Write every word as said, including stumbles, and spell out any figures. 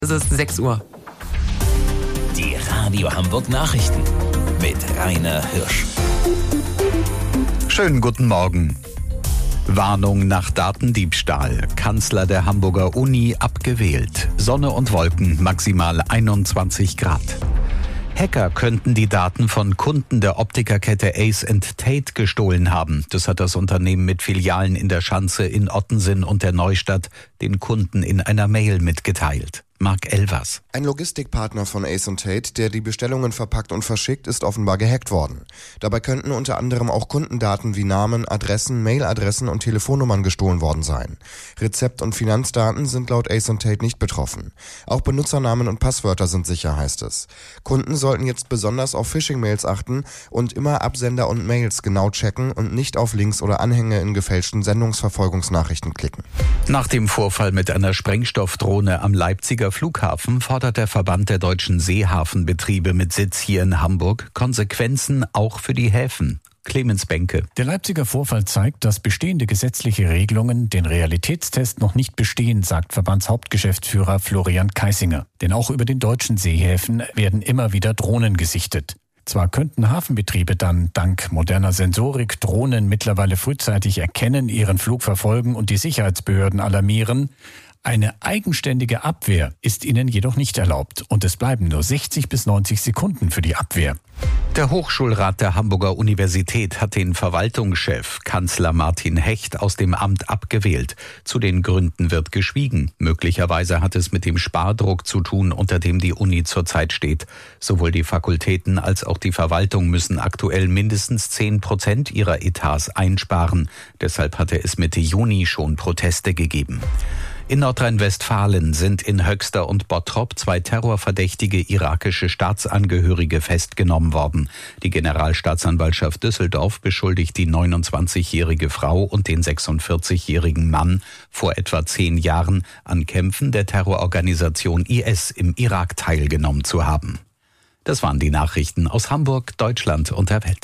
Es ist sechs Uhr. Die Radio Hamburg Nachrichten mit Rainer Hirsch. Schönen guten Morgen. Warnung nach Datendiebstahl. Kanzler der Hamburger Uni abgewählt. Sonne und Wolken, maximal einundzwanzig Grad. Hacker könnten die Daten von Kunden der Optikerkette Ace and Tate gestohlen haben. Das hat das Unternehmen mit Filialen in der Schanze, in Ottensen und der Neustadt den Kunden in einer Mail mitgeteilt. Marc Elvers. Ein Logistikpartner von Ace and Tate, der die Bestellungen verpackt und verschickt, ist offenbar gehackt worden. Dabei könnten unter anderem auch Kundendaten wie Namen, Adressen, Mailadressen und Telefonnummern gestohlen worden sein. Rezept- und Finanzdaten sind laut Ace and Tate nicht betroffen. Auch Benutzernamen und Passwörter sind sicher, heißt es. Kunden sollten jetzt besonders auf Phishing-Mails achten und immer Absender und Mails genau checken und nicht auf Links oder Anhänge in gefälschten Sendungsverfolgungsnachrichten klicken. Nach dem Vorfall mit einer Sprengstoffdrohne am Leipziger Flughafen fordert der Verband der deutschen Seehafenbetriebe mit Sitz hier in Hamburg Konsequenzen auch für die Häfen. Clemens Benke. Der Leipziger Vorfall zeigt, dass bestehende gesetzliche Regelungen den Realitätstest noch nicht bestehen, sagt Verbandshauptgeschäftsführer Florian Keisinger. Denn auch über den deutschen Seehäfen werden immer wieder Drohnen gesichtet. Zwar könnten Hafenbetriebe dann dank moderner Sensorik Drohnen mittlerweile frühzeitig erkennen, ihren Flug verfolgen und die Sicherheitsbehörden alarmieren. Eine eigenständige Abwehr ist ihnen jedoch nicht erlaubt und es bleiben nur sechzig bis neunzig Sekunden für die Abwehr. Der Hochschulrat der Hamburger Universität hat den Verwaltungschef Kanzler Martin Hecht aus dem Amt abgewählt. Zu den Gründen wird geschwiegen. Möglicherweise hat es mit dem Spardruck zu tun, unter dem die Uni zurzeit steht. Sowohl die Fakultäten als auch die Verwaltung müssen aktuell mindestens zehn Prozent ihrer Etats einsparen. Deshalb hatte es Mitte Juni schon Proteste gegeben. In Nordrhein-Westfalen sind in Höxter und Bottrop zwei terrorverdächtige irakische Staatsangehörige festgenommen worden. Die Generalstaatsanwaltschaft Düsseldorf beschuldigt die neunundzwanzigjährige Frau und den sechsundvierzigjährigen Mann, vor etwa zehn Jahren an Kämpfen der Terrororganisation I S im Irak teilgenommen zu haben. Das waren die Nachrichten aus Hamburg, Deutschland und der Welt.